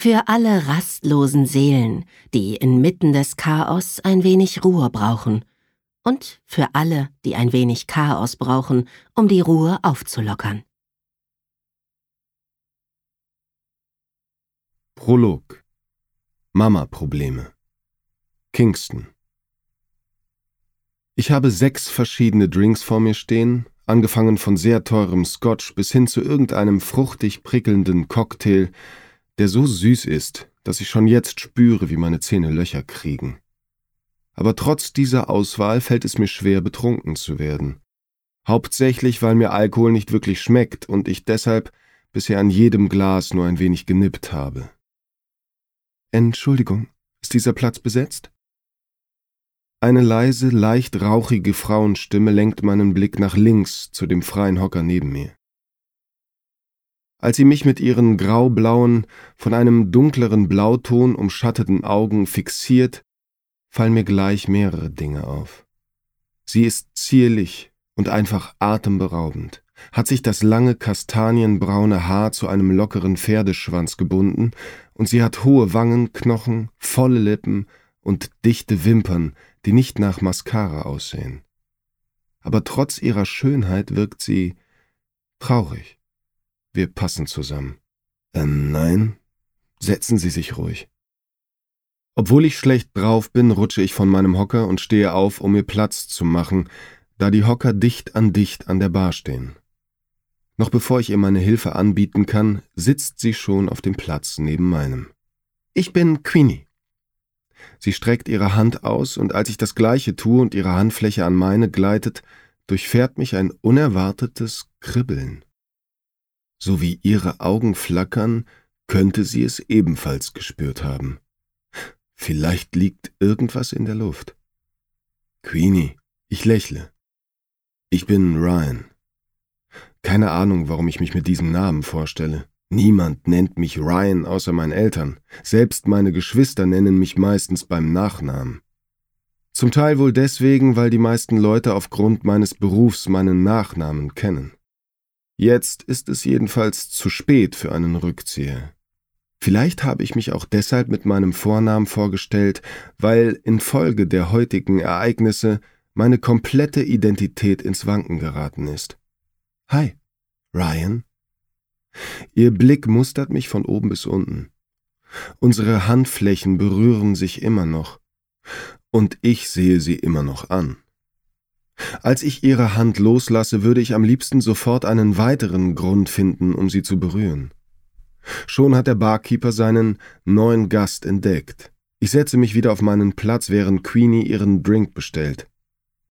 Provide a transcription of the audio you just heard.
Für alle rastlosen Seelen, die inmitten des Chaos ein wenig Ruhe brauchen. Und für alle, die ein wenig Chaos brauchen, um die Ruhe aufzulockern. Prolog. Mama-Probleme. Kingston. Ich habe 6 verschiedene Drinks vor mir stehen, angefangen von sehr teurem Scotch bis hin zu irgendeinem fruchtig prickelnden Cocktail, der so süß ist, dass ich schon jetzt spüre, wie meine Zähne Löcher kriegen. Aber trotz dieser Auswahl fällt es mir schwer, betrunken zu werden. Hauptsächlich, weil mir Alkohol nicht wirklich schmeckt und ich deshalb bisher an jedem Glas nur ein wenig genippt habe. Entschuldigung, ist dieser Platz besetzt? Eine leise, leicht rauchige Frauenstimme lenkt meinen Blick nach links zu dem freien Hocker neben mir. Als sie mich mit ihren graublauen, von einem dunkleren Blauton umschatteten Augen fixiert, fallen mir gleich mehrere Dinge auf. Sie ist zierlich und einfach atemberaubend, hat sich das lange kastanienbraune Haar zu einem lockeren Pferdeschwanz gebunden und sie hat hohe Wangenknochen, volle Lippen und dichte Wimpern, die nicht nach Mascara aussehen. Aber trotz ihrer Schönheit wirkt sie traurig. Wir passen zusammen. Nein, setzen Sie sich ruhig. Obwohl ich schlecht drauf bin, rutsche ich von meinem Hocker und stehe auf, um mir Platz zu machen, da die Hocker dicht an der Bar stehen. Noch bevor ich ihr meine Hilfe anbieten kann, sitzt sie schon auf dem Platz neben meinem. Ich bin Queenie. Sie streckt ihre Hand aus und als ich das Gleiche tue und ihre Handfläche an meine gleitet, durchfährt mich ein unerwartetes Kribbeln. So wie ihre Augen flackern, könnte sie es ebenfalls gespürt haben. Vielleicht liegt irgendwas in der Luft. Queenie, ich lächle. Ich bin Ryan. Keine Ahnung, warum ich mich mit diesem Namen vorstelle. Niemand nennt mich Ryan außer meinen Eltern. Selbst meine Geschwister nennen mich meistens beim Nachnamen. Zum Teil wohl deswegen, weil die meisten Leute aufgrund meines Berufs meinen Nachnamen kennen. Jetzt ist es jedenfalls zu spät für einen Rückzieher. Vielleicht habe ich mich auch deshalb mit meinem Vornamen vorgestellt, weil infolge der heutigen Ereignisse meine komplette Identität ins Wanken geraten ist. Hi, Ryan. Ihr Blick mustert mich von oben bis unten. Unsere Handflächen berühren sich immer noch. Und ich sehe sie immer noch an. Als ich ihre Hand loslasse, würde ich am liebsten sofort einen weiteren Grund finden, um sie zu berühren. Schon hat der Barkeeper seinen neuen Gast entdeckt. Ich setze mich wieder auf meinen Platz, während Queenie ihren Drink bestellt.